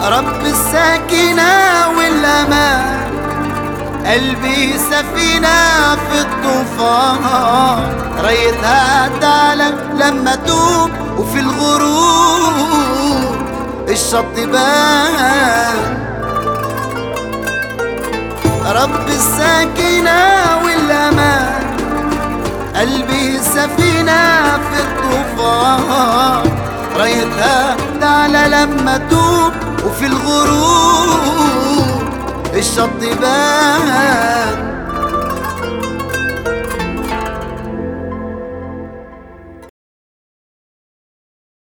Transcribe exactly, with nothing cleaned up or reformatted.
رب السكينة والأمان، قلبي سفينة في الطوفان، رايتها تعلى لما توب وفي الغروب الشط بان. رب السكينة والأمان، قلبي سفينة في الطوفان، رايتها تعلى لما توب وفي الغروب الشط بان.